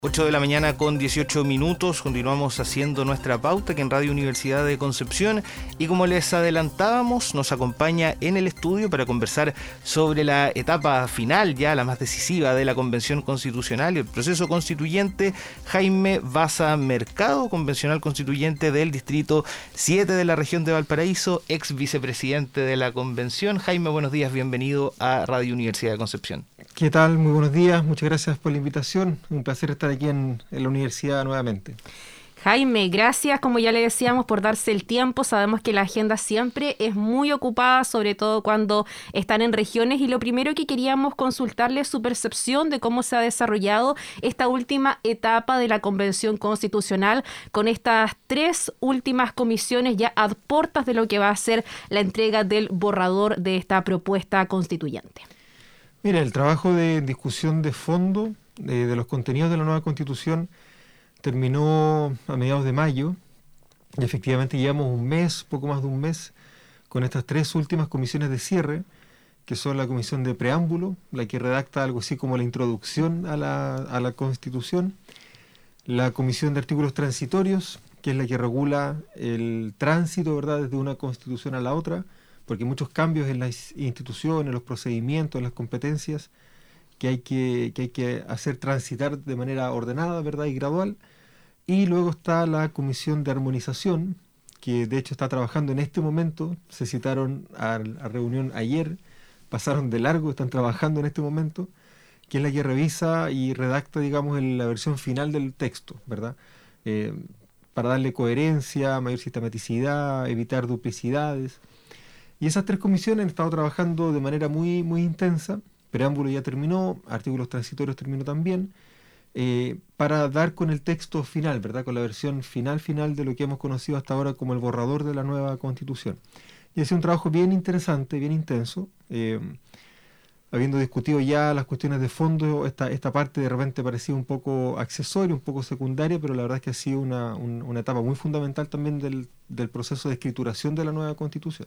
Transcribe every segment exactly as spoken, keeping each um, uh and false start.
ocho de la mañana con dieciocho minutos, continuamos haciendo nuestra pauta aquí en Radio Universidad de Concepción y como les adelantábamos, nos acompaña en el estudio para conversar sobre la etapa final, ya la más decisiva de la Convención Constitucional y el proceso constituyente, Jaime Baza Mercado, convencional constituyente del Distrito siete de la región de Valparaíso, ex vicepresidente de la Convención. Jaime, buenos días, bienvenido a Radio Universidad de Concepción. ¿Qué tal? Muy buenos días, muchas gracias por la invitación, un placer estar aquí en, en la universidad nuevamente. Jaime, gracias, como ya le decíamos, por darse el tiempo. Sabemos que la agenda siempre es muy ocupada, sobre todo cuando están en regiones, y lo primero que queríamos consultarle es su percepción de cómo se ha desarrollado esta última etapa de la Convención Constitucional con estas tres últimas comisiones ya a puertas de lo que va a ser la entrega del borrador de esta propuesta constituyente. Mira, el trabajo de discusión de fondo de, de los contenidos de la nueva Constitución terminó a mediados de mayo y efectivamente llevamos un mes, poco más de un mes, con estas tres últimas comisiones de cierre, que son la comisión de preámbulo, la que redacta algo así como la introducción a la, a la Constitución, la comisión de artículos transitorios, que es la que regula el tránsito, ¿verdad?, desde una Constitución a la otra, porque hay muchos cambios en las instituciones, los procedimientos, en las competencias que hay que, que hay que hacer transitar de manera ordenada, ¿verdad?, y gradual. Y luego está la Comisión de Armonización, que de hecho está trabajando en este momento. Se citaron a la reunión ayer, pasaron de largo, están trabajando en este momento, que es la que revisa y redacta, digamos, en la versión final del texto, ¿verdad?, eh, para darle coherencia, mayor sistematicidad, evitar duplicidades. Y esas tres comisiones han estado trabajando de manera muy, muy intensa. Preámbulo ya terminó, artículos transitorios terminó también, eh, para dar con el texto final, ¿verdad?, con la versión final final de lo que hemos conocido hasta ahora como el borrador de la nueva Constitución. Y ha sido un trabajo bien interesante, bien intenso, eh, habiendo discutido ya las cuestiones de fondo, esta, esta parte de repente parecía un poco accesoria, un poco secundaria, pero la verdad es que ha sido una, un, una etapa muy fundamental también del, del proceso de escrituración de la nueva Constitución.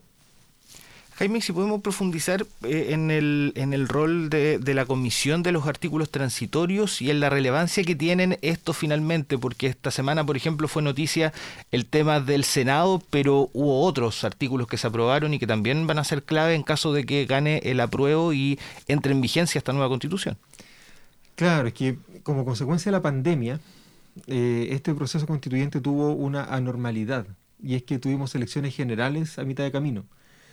Jaime, si podemos profundizar eh, en, el, en el rol de, de la comisión de los artículos transitorios y en la relevancia que tienen estos finalmente, porque esta semana, por ejemplo, fue noticia el tema del Senado, pero hubo otros artículos que se aprobaron y que también van a ser clave en caso de que gane el apruebo y entre en vigencia esta nueva Constitución. Claro, es que como consecuencia de la pandemia, eh, este proceso constituyente tuvo una anormalidad, y es que tuvimos elecciones generales a mitad de camino.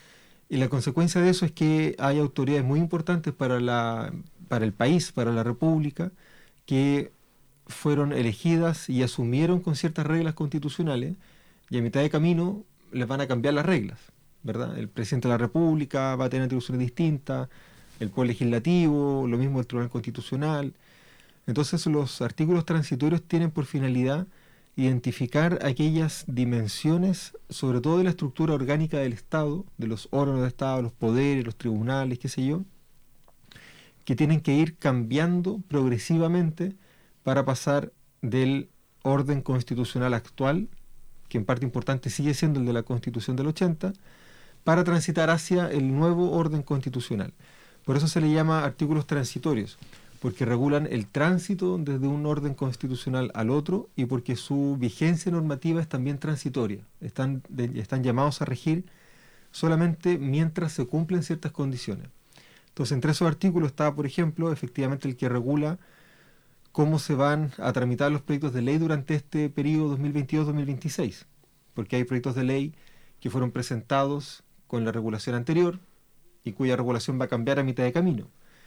Y la consecuencia de eso es que hay autoridades muy importantes para, la, para el país, para la República, que fueron elegidas y asumieron con ciertas reglas constitucionales, y a mitad de camino les van a cambiar las reglas, ¿verdad? El presidente de la República va a tener atribuciones distintas, el Poder Legislativo, lo mismo el Tribunal Constitucional. Entonces los artículos transitorios tienen por finalidad identificar aquellas dimensiones, sobre todo de la estructura orgánica del Estado, de los órganos del Estado, los poderes, los tribunales, qué sé yo, que tienen que ir cambiando progresivamente para pasar del orden constitucional actual, que en parte importante sigue siendo el de la Constitución del ochenta, para transitar hacia el nuevo orden constitucional. Por eso se le llama artículos transitorios, porque regulan el tránsito desde un orden constitucional al otro y porque su vigencia normativa es también transitoria. Están, de, están llamados a regir solamente mientras se cumplen ciertas condiciones. Entonces, entre esos artículos está, por ejemplo, efectivamente el que regula cómo se van a tramitar los proyectos de ley durante este periodo dos mil veintidós dos mil veintiséis, porque hay proyectos de ley que fueron presentados con la regulación anterior y cuya regulación va a cambiar a mitad de camino.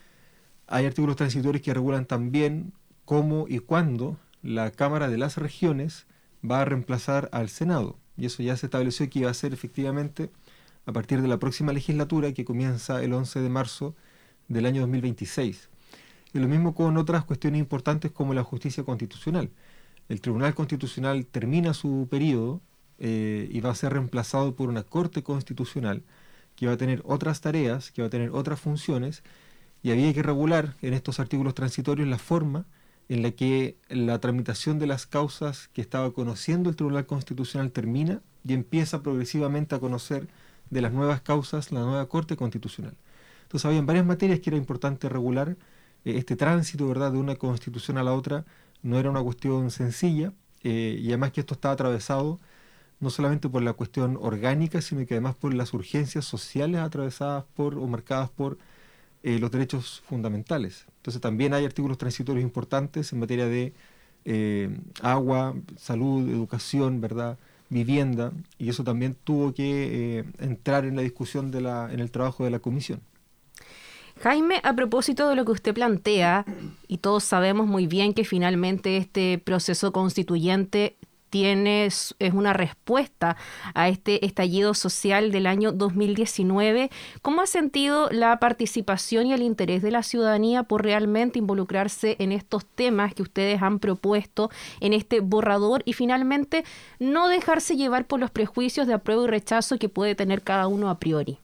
Hay artículos transitorios que regulan también cómo y cuándo la Cámara de las Regiones va a reemplazar al Senado. Y eso ya se estableció que iba a ser efectivamente a partir de la próxima legislatura, que comienza el once de marzo del año dos mil veintiséis. Y lo mismo con otras cuestiones importantes como la justicia constitucional. El Tribunal Constitucional termina su periodo eh, y va a ser reemplazado por una Corte Constitucional que va a tener otras tareas, que va a tener otras funciones, y había que regular en estos artículos transitorios la forma en la que la tramitación de las causas que estaba conociendo el Tribunal Constitucional termina y empieza progresivamente a conocer de las nuevas causas la nueva Corte Constitucional. Entonces había varias materias que era importante regular, eh, este tránsito, ¿verdad?, de una constitución a la otra no era una cuestión sencilla, eh, y además que esto estaba atravesado no solamente por la cuestión orgánica, sino que además por las urgencias sociales atravesadas por o marcadas por eh, los derechos fundamentales. Entonces también hay artículos transitorios importantes en materia de eh, agua, salud, educación, ¿verdad?, vivienda, y eso también tuvo que eh, entrar en la discusión de la, en el trabajo de la comisión. Jaime, a propósito de lo que usted plantea, y todos sabemos muy bien que finalmente este proceso constituyente tiene, es una respuesta a este estallido social del año dos mil diecinueve, ¿cómo ha sentido la participación y el interés de la ciudadanía por realmente involucrarse en estos temas que ustedes han propuesto en este borrador y finalmente no dejarse llevar por los prejuicios de apruebo y rechazo que puede tener cada uno a priori?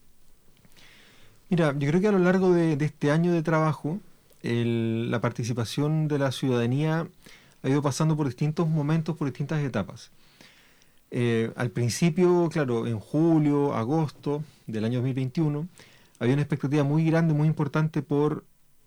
Mira, yo creo que a lo largo de, de este año de trabajo, el, la participación de la ciudadanía ha ido pasando por distintos momentos, por distintas etapas. Eh, al principio, claro, en julio, agosto del año dos mil veintiuno, había una expectativa muy grande, muy importante por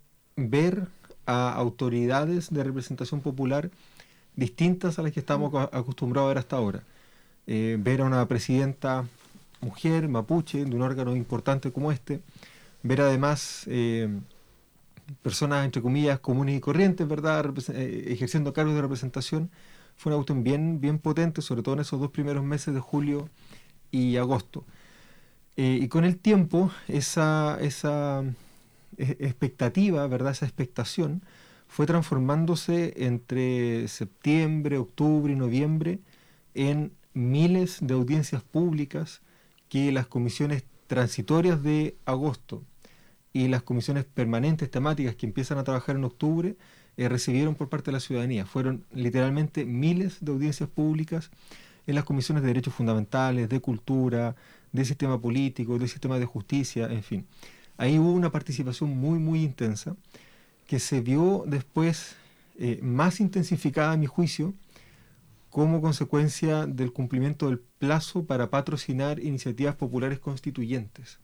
ver a autoridades de representación popular distintas a las que estamos acostumbrados a ver hasta ahora. Eh, ver a una presidenta mujer, mapuche, de un órgano importante como este, ver además eh, personas, entre comillas, comunes y corrientes, ¿verdad?, Repres- eh, ejerciendo cargos de representación, fue una cuestión bien, bien potente, sobre todo en esos dos primeros meses de julio y agosto. Eh, y con el tiempo, esa, esa eh, expectativa, ¿verdad?, esa expectación, fue transformándose entre septiembre, octubre y noviembre en miles de audiencias públicas que las comisiones transitorias de agosto y las comisiones permanentes temáticas que empiezan a trabajar en octubre eh, recibieron por parte de la ciudadanía. Fueron literalmente miles de audiencias públicas en las comisiones de derechos fundamentales, de cultura, de sistema político, de sistema de justicia, en fin. Ahí hubo una participación muy, muy intensa que se vio después eh, más intensificada, a mi juicio, como consecuencia del cumplimiento del plazo para patrocinar iniciativas populares constituyentes.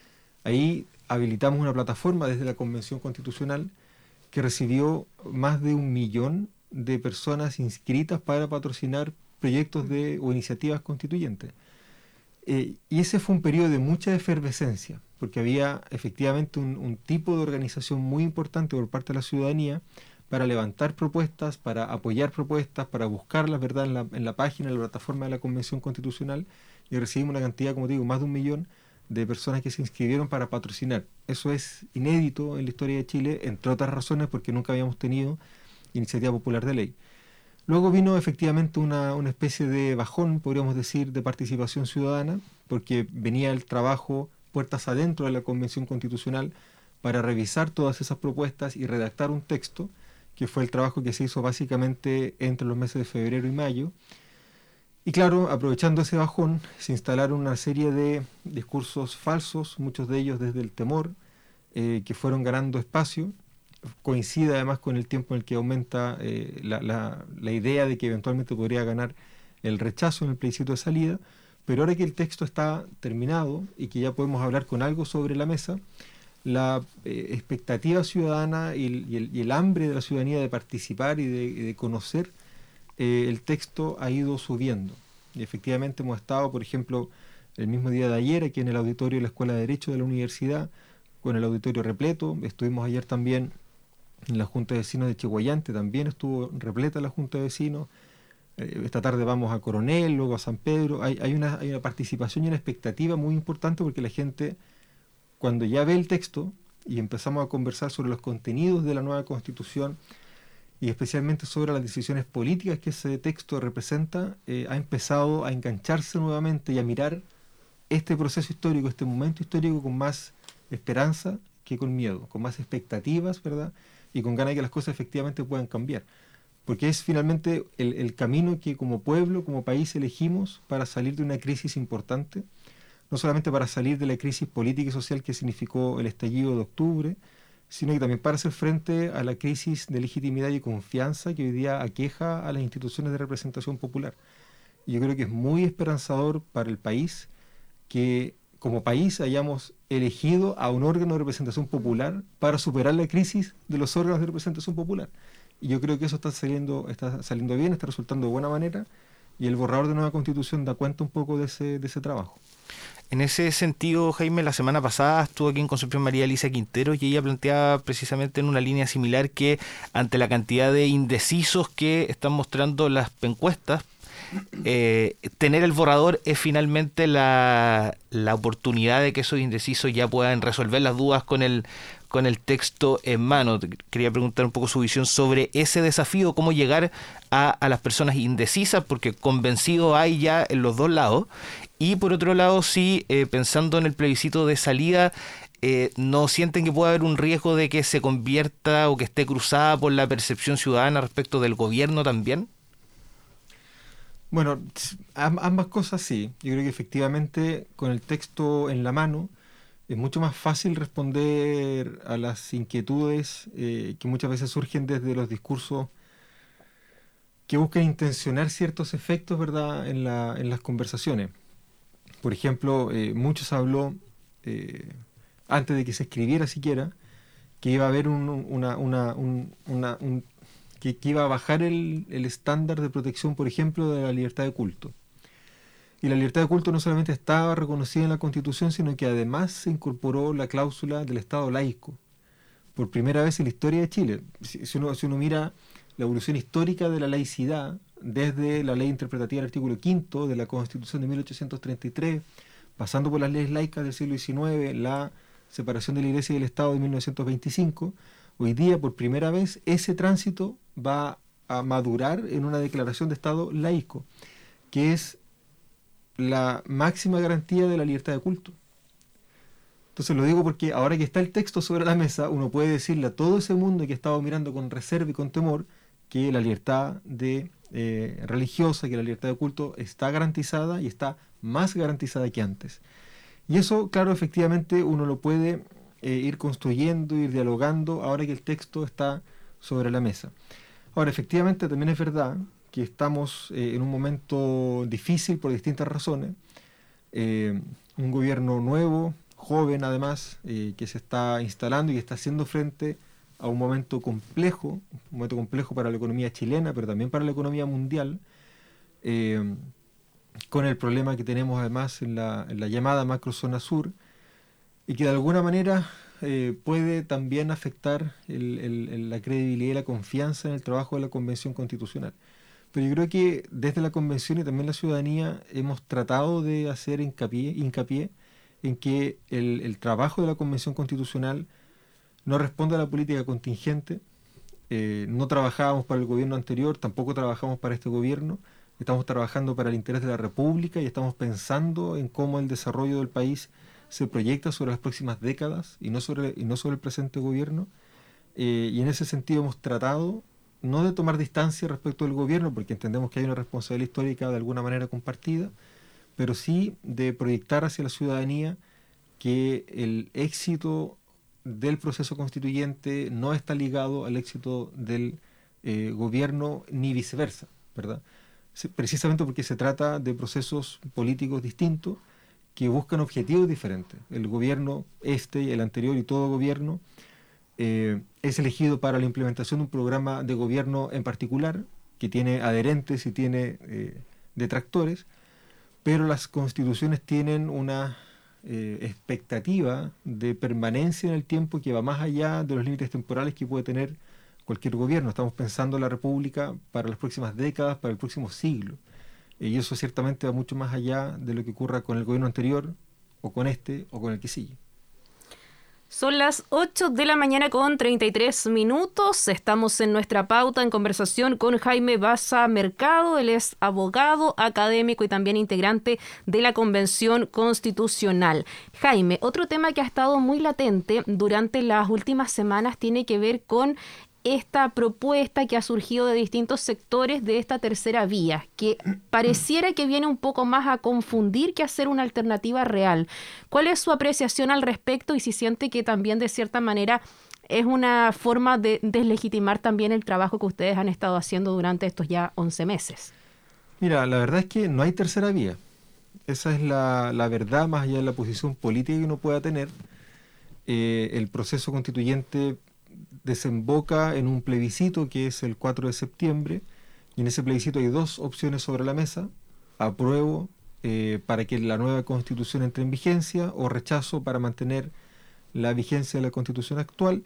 Ahí habilitamos una plataforma desde la Convención Constitucional que recibió más de un millón de personas inscritas para patrocinar proyectos de, o iniciativas constituyentes. Eh, y ese fue un periodo de mucha efervescencia, porque había efectivamente un, un tipo de organización muy importante por parte de la ciudadanía para levantar propuestas, para apoyar propuestas, para buscarlas, ¿verdad?, en la, en la página, en la plataforma de la Convención Constitucional, y recibimos una cantidad, como digo, más de un millón de personas que se inscribieron para patrocinar. Eso es inédito en la historia de Chile, entre otras razones porque nunca habíamos tenido iniciativa popular de ley. Luego vino efectivamente una, una especie de bajón, podríamos decir, de participación ciudadana, porque venía el trabajo puertas adentro de la Convención Constitucional para revisar todas esas propuestas y redactar un texto, que fue el trabajo que se hizo básicamente entre los meses de febrero y mayo. Y claro, aprovechando ese bajón, se instalaron una serie de discursos falsos, muchos de ellos desde el temor, eh, que fueron ganando espacio. Coincide además con el tiempo en el que aumenta eh, la, la, la idea de que eventualmente podría ganar el rechazo en el plebiscito de salida, pero ahora que el texto está terminado y que ya podemos hablar con algo sobre la mesa, la eh, expectativa ciudadana y el, y, el, y el hambre de la ciudadanía de participar y de, y de conocer eh, el texto ha ido subiendo. Y efectivamente hemos estado, por ejemplo, el mismo día de ayer aquí en el auditorio de la Escuela de Derecho de la Universidad, con el auditorio repleto. Estuvimos ayer también en la Junta de Vecinos de Chihuayante, también estuvo repleta la Junta de Vecinos. Eh, esta tarde vamos a Coronel, luego a San Pedro. Hay, hay, una, hay una participación y una expectativa muy importante porque la gente, cuando ya ve el texto y empezamos a conversar sobre los contenidos de la nueva Constitución y especialmente sobre las decisiones políticas que ese texto representa, eh, ha empezado a engancharse nuevamente y a mirar este proceso histórico, este momento histórico con más esperanza que con miedo, con más expectativas, ¿verdad?, y con ganas de que las cosas efectivamente puedan cambiar. Porque es finalmente el, el camino que como pueblo, como país elegimos para salir de una crisis importante, no solamente para salir de la crisis política y social que significó el estallido de octubre, sino que también para hacer frente a la crisis de legitimidad y confianza que hoy día aqueja a las instituciones de representación popular. Y yo creo que es muy esperanzador para el país que como país hayamos elegido a un órgano de representación popular para superar la crisis de los órganos de representación popular. y yo creo que eso está saliendo, está saliendo bien, está resultando de buena manera, y el borrador de nueva Constitución da cuenta un poco de ese, de ese trabajo. En ese sentido, Jaime, la semana pasada estuvo aquí en Concepción María Elisa Quintero y ella planteaba precisamente en una línea similar que ante la cantidad de indecisos que están mostrando las encuestas, eh, tener el borrador es finalmente la, la oportunidad de que esos indecisos ya puedan resolver las dudas con el, con el texto en mano. Quería preguntar un poco su visión sobre ese desafío, cómo llegar a, a las personas indecisas, porque convencidos hay ya en los dos lados. Y por otro lado, sí, eh, pensando en el plebiscito de salida, eh, ¿no sienten que puede haber un riesgo de que se convierta o que esté cruzada por la percepción ciudadana respecto del gobierno también? Bueno, ambas cosas sí. Yo creo que efectivamente con el texto en la mano es mucho más fácil responder a las inquietudes eh, que muchas veces surgen desde los discursos que buscan intencionar ciertos efectos, ¿verdad?, en, la, en las conversaciones. Por ejemplo, eh, mucho se habló, eh, antes de que se escribiera siquiera, que iba a haber un, una, una, un, una, un, que, que iba a bajar el, el estándar de protección, por ejemplo, de la libertad de culto. Y la libertad de culto no solamente estaba reconocida en la Constitución, sino que además se incorporó la cláusula del Estado laico, por primera vez en la historia de Chile. Si, si, uno, si uno mira la evolución histórica de la laicidad, desde la ley interpretativa del artículo quinto de la Constitución de mil ochocientos treinta y tres, pasando por las leyes laicas del siglo diecinueve, la separación de la Iglesia y del Estado de mil novecientos veinticinco, hoy día por primera vez ese tránsito va a madurar en una declaración de Estado laico, que es la máxima garantía de la libertad de culto. Entonces lo digo porque ahora que está el texto sobre la mesa, uno puede decirle a todo ese mundo que ha estado mirando con reserva y con temor que la libertad de, eh, religiosa, que la libertad de culto está garantizada y está más garantizada que antes. Y eso, claro, efectivamente uno lo puede eh, ir construyendo, ir dialogando ahora que el texto está sobre la mesa. Ahora, efectivamente también es verdad que estamos eh, en un momento difícil por distintas razones. Eh, un gobierno nuevo, joven además, eh, que se está instalando y que está haciendo frente a un momento complejo, un momento complejo para la economía chilena, pero también para la economía mundial, eh, con el problema que tenemos además en la, en la llamada macrozona sur, y que de alguna manera eh, puede también afectar el, el, el, la credibilidad y la confianza en el trabajo de la Convención Constitucional. Pero yo creo que desde la Convención y también la ciudadanía hemos tratado de hacer hincapié, hincapié en que el, el trabajo de la Convención Constitucional no responde a la política contingente. Eh, no trabajábamos para el gobierno anterior, tampoco trabajamos para este gobierno. Estamos trabajando para el interés de la República y estamos pensando en cómo el desarrollo del país se proyecta sobre las próximas décadas y no sobre, y no sobre el presente gobierno. Eh, y en ese sentido hemos tratado no de tomar distancia respecto del gobierno, porque entendemos que hay una responsabilidad histórica de alguna manera compartida, pero sí de proyectar hacia la ciudadanía que el éxito del proceso constituyente no está ligado al éxito del eh, gobierno ni viceversa, ¿verdad? Precisamente porque se trata de procesos políticos distintos que buscan objetivos diferentes. El gobierno este, el anterior y todo gobierno eh, es elegido para la implementación de un programa de gobierno en particular que tiene adherentes y tiene eh, detractores, pero las constituciones tienen una eh, expectativa de permanencia en el tiempo que va más allá de los límites temporales que puede tener cualquier gobierno. Estamos pensando en la República para las próximas décadas, para el próximo siglo. Y eso ciertamente va mucho más allá de lo que ocurra con el gobierno anterior, o con este, o con el que sigue. Son las ocho de la mañana con treinta y tres minutos. Estamos en nuestra pauta en conversación con Jaime Baza Mercado. Él es abogado, académico y también integrante de la Convención Constitucional. Jaime, otro tema que ha estado muy latente durante las últimas semanas tiene que ver con esta propuesta que ha surgido de distintos sectores de esta tercera vía, que pareciera que viene un poco más a confundir que a ser una alternativa real. ¿Cuál es su apreciación al respecto y si siente que también de cierta manera es una forma de deslegitimar también el trabajo que ustedes han estado haciendo durante estos ya once meses? Mira, la verdad es que no hay tercera vía. Esa es la, la verdad, más allá de la posición política que uno pueda tener. Eh, el proceso constituyente desemboca en un plebiscito que es el cuatro de septiembre, y en ese plebiscito hay dos opciones sobre la mesa: apruebo eh, para que la nueva constitución entre en vigencia, o rechazo para mantener la vigencia de la constitución actual.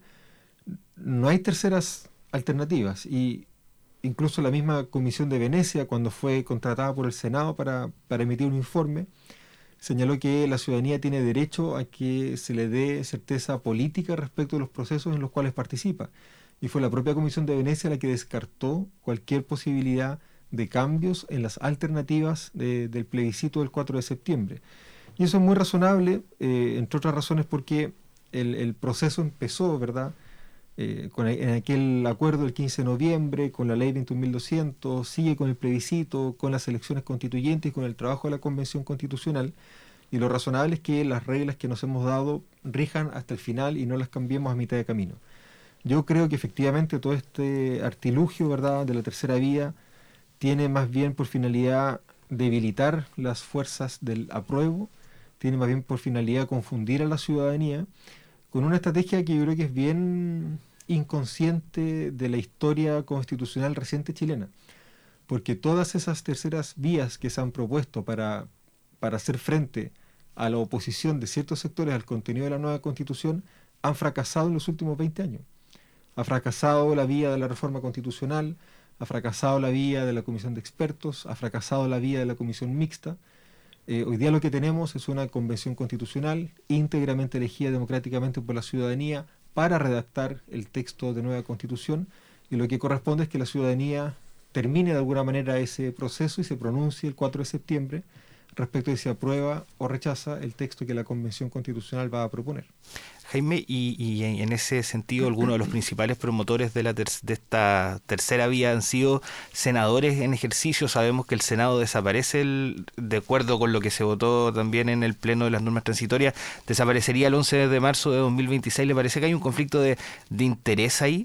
No hay terceras alternativas, y incluso la misma Comisión de Venecia, cuando fue contratada por el Senado para, para emitir un informe, señaló que la ciudadanía tiene derecho a que se le dé certeza política respecto de los procesos en los cuales participa. Y fue la propia Comisión de Venecia la que descartó cualquier posibilidad de cambios en las alternativas de, del plebiscito del cuatro de septiembre. Y eso es muy razonable, eh, entre otras razones porque el, el proceso empezó, ¿verdad?, Eh, con, en aquel acuerdo del quince de noviembre, con la ley veintiún mil doscientos, sigue con el plebiscito, con las elecciones constituyentes, con el trabajo de la Convención Constitucional, y lo razonable es que las reglas que nos hemos dado rijan hasta el final y no las cambiemos a mitad de camino. Yo creo que efectivamente todo este artilugio, ¿verdad?, de la tercera vía tiene más bien por finalidad debilitar las fuerzas del apruebo, tiene más bien por finalidad confundir a la ciudadanía, con una estrategia que yo creo que es bien inconsciente de la historia constitucional reciente chilena, porque todas esas terceras vías que se han propuesto para, para hacer frente a la oposición de ciertos sectores al contenido de la nueva Constitución han fracasado en los últimos veinte años. Ha fracasado la vía de la reforma constitucional, ha fracasado la vía de la comisión de expertos, ha fracasado la vía de la comisión mixta. Eh, hoy día lo que tenemos es una convención constitucional íntegramente elegida democráticamente por la ciudadanía para redactar el texto de nueva constitución, y lo que corresponde es que la ciudadanía termine de alguna manera ese proceso y se pronuncie el cuatro de septiembre respecto de si aprueba o rechaza el texto que la convención constitucional va a proponer. Jaime, y, y en ese sentido, algunos de los principales promotores de, la ter de esta tercera vía han sido senadores en ejercicio. Sabemos que el Senado desaparece, el, de acuerdo con lo que se votó también en el Pleno de las Normas Transitorias, desaparecería el once de marzo de dos mil veintiséis. ¿Le parece que hay un conflicto de, de interés ahí?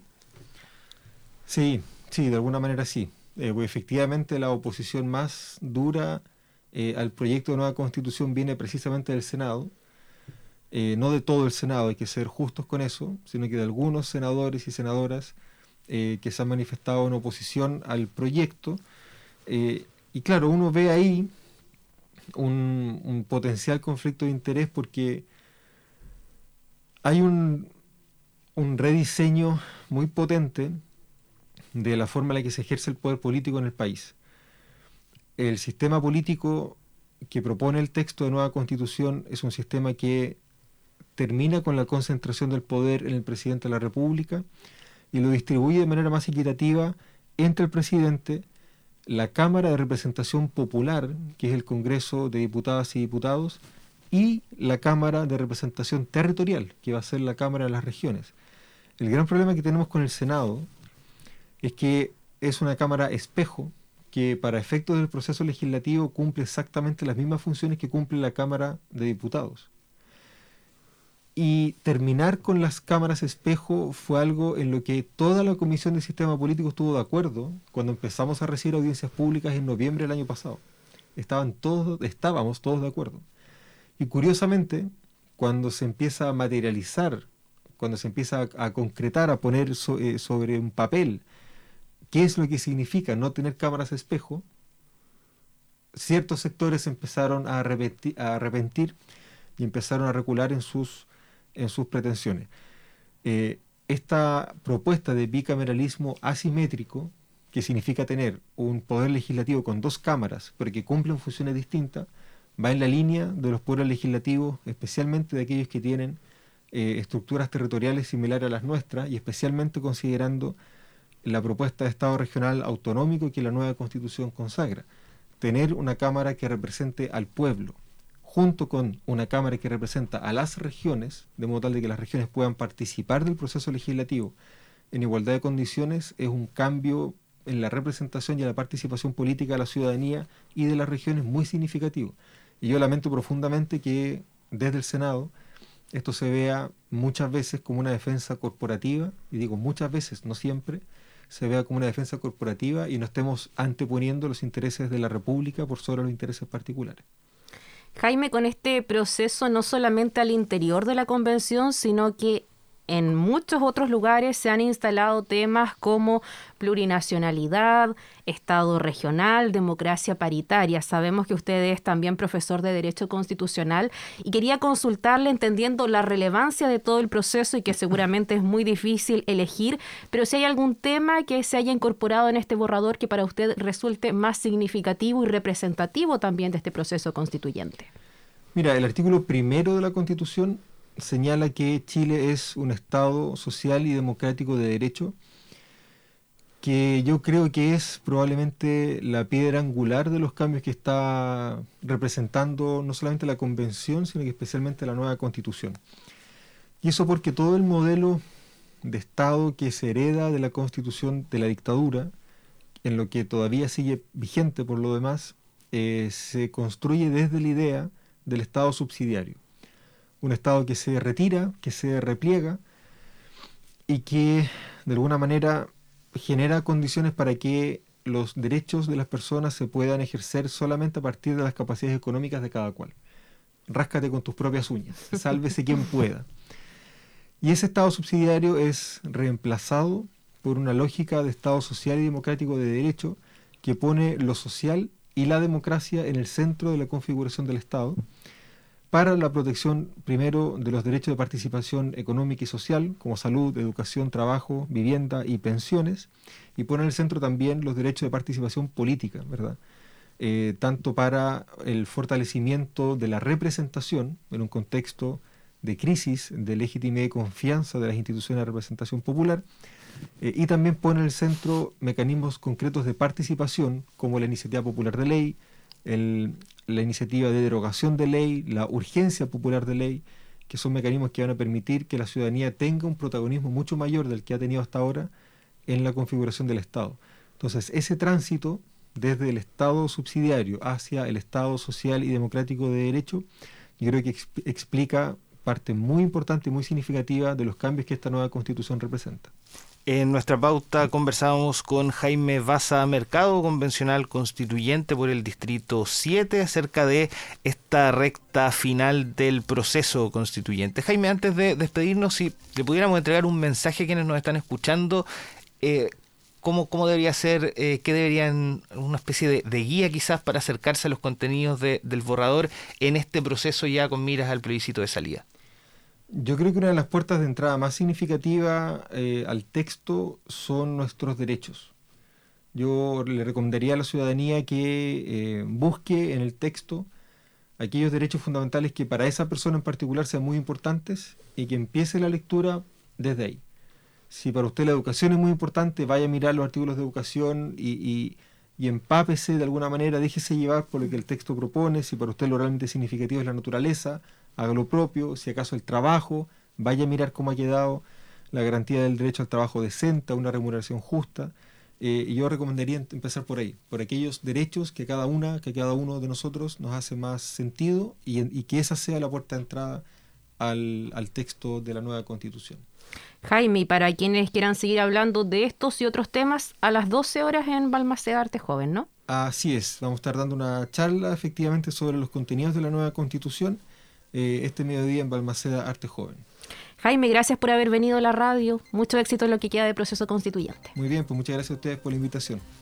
Sí, sí, de alguna manera sí. Eh, pues efectivamente la oposición más dura eh, al proyecto de nueva Constitución viene precisamente del Senado. Eh, no de todo el Senado, hay que ser justos con eso, sino que de algunos senadores y senadoras eh, que se han manifestado en oposición al proyecto. Eh, y claro, uno ve ahí un, un potencial conflicto de interés porque hay un, un rediseño muy potente de la forma en la que se ejerce el poder político en el país. El sistema político que propone el texto de nueva Constitución es un sistema que termina con la concentración del poder en el presidente de la República y lo distribuye de manera más equitativa entre el presidente, la Cámara de Representación Popular, que es el Congreso de Diputadas y Diputados, y la Cámara de Representación Territorial, que va a ser la Cámara de las Regiones. El gran problema que tenemos con el Senado es que es una Cámara espejo que para efectos del proceso legislativo cumple exactamente las mismas funciones que cumple la Cámara de Diputados. Y terminar con las cámaras espejo fue algo en lo que toda la Comisión de Sistema Político estuvo de acuerdo cuando empezamos a recibir audiencias públicas en noviembre del año pasado. Estaban todos, estábamos todos de acuerdo. Y curiosamente, cuando se empieza a materializar, cuando se empieza a, a concretar, a poner so, eh, sobre un papel qué es lo que significa no tener cámaras espejo, ciertos sectores empezaron a arrepentir, a arrepentir y empezaron a recular en sus en sus pretensiones. Eh, esta propuesta de bicameralismo asimétrico, que significa tener un poder legislativo con dos cámaras, pero que cumplen funciones distintas, va en la línea de los poderes legislativos, especialmente de aquellos que tienen eh, estructuras territoriales similares a las nuestras, y especialmente considerando la propuesta de Estado regional autonómico que la nueva Constitución consagra. Tener una Cámara que represente al pueblo, junto con una Cámara que representa a las regiones, de modo tal de que las regiones puedan participar del proceso legislativo en igualdad de condiciones, es un cambio en la representación y en la participación política de la ciudadanía y de las regiones muy significativo. Y yo lamento profundamente que desde el Senado esto se vea muchas veces como una defensa corporativa, y digo muchas veces, no siempre, se vea como una defensa corporativa y no estemos anteponiendo los intereses de la República por sobre los intereses particulares. Jaime, con este proceso no solamente al interior de la convención, sino que en muchos otros lugares se han instalado temas como plurinacionalidad, Estado regional, democracia paritaria. Sabemos que usted es también profesor de Derecho Constitucional y quería consultarle entendiendo la relevancia de todo el proceso y que seguramente es muy difícil elegir, pero si hay algún tema que se haya incorporado en este borrador que para usted resulte más significativo y representativo también de este proceso constituyente. Mira, el artículo primero de la Constitución señala que Chile es un Estado social y democrático de derecho, que yo creo que es probablemente la piedra angular de los cambios que está representando no solamente la Convención, sino que especialmente la nueva Constitución. Y eso porque todo el modelo de Estado que se hereda de la Constitución de la dictadura, en lo que todavía sigue vigente por lo demás, eh, se construye desde la idea del Estado subsidiario. Un Estado que se retira, que se repliega y que de alguna manera genera condiciones para que los derechos de las personas se puedan ejercer solamente a partir de las capacidades económicas de cada cual. Ráscate con tus propias uñas, sálvese quien pueda. Y ese Estado subsidiario es reemplazado por una lógica de Estado social y democrático de derecho que pone lo social y la democracia en el centro de la configuración del Estado, para la protección, primero, de los derechos de participación económica y social, como salud, educación, trabajo, vivienda y pensiones, y pone en el centro también los derechos de participación política, ¿verdad? Eh, tanto para el fortalecimiento de la representación en un contexto de crisis, de legitimidad y confianza de las instituciones de representación popular, eh, y también pone en el centro mecanismos concretos de participación, como la iniciativa popular de ley, el la iniciativa de derogación de ley, la urgencia popular de ley, que son mecanismos que van a permitir que la ciudadanía tenga un protagonismo mucho mayor del que ha tenido hasta ahora en la configuración del Estado. Entonces, ese tránsito desde el Estado subsidiario hacia el Estado social y democrático de derecho, yo creo que exp- explica parte muy importante y muy significativa de los cambios que esta nueva Constitución representa. En nuestra pauta conversábamos con Jaime Baza Mercado, convencional constituyente por el Distrito siete, acerca de esta recta final del proceso constituyente. Jaime, antes de despedirnos, si le pudiéramos entregar un mensaje a quienes nos están escuchando, eh, ¿cómo, cómo debería ser, eh, qué deberían, una especie de, de guía quizás para acercarse a los contenidos de, del borrador en este proceso ya con miras al plebiscito de salida? Yo creo que una de las puertas de entrada más significativa eh, al texto son nuestros derechos. Yo le recomendaría a la ciudadanía que eh, busque en el texto aquellos derechos fundamentales que para esa persona en particular sean muy importantes y que empiece la lectura desde ahí. Si para usted la educación es muy importante, vaya a mirar los artículos de educación y, y, y empápese de alguna manera, déjese llevar por lo que el texto propone. Si para usted lo realmente significativo es la naturaleza, haga lo propio. Si acaso el trabajo, vaya a mirar cómo ha quedado la garantía del derecho al trabajo decente, a una remuneración justa. Eh, y yo recomendaría empezar por ahí, por aquellos derechos que cada una, que cada uno de nosotros nos hace más sentido y, y que esa sea la puerta de entrada al, al texto de la nueva Constitución. Jaime, y para quienes quieran seguir hablando de estos y otros temas, a las doce horas en Balmaceda Arte Joven, ¿no? Así es, vamos a estar dando una charla efectivamente sobre los contenidos de la nueva Constitución eh, este mediodía en Balmaceda Arte Joven. Jaime, gracias por haber venido a la radio. Mucho éxito en lo que queda de proceso constituyente. Muy bien, pues muchas gracias a ustedes por la invitación.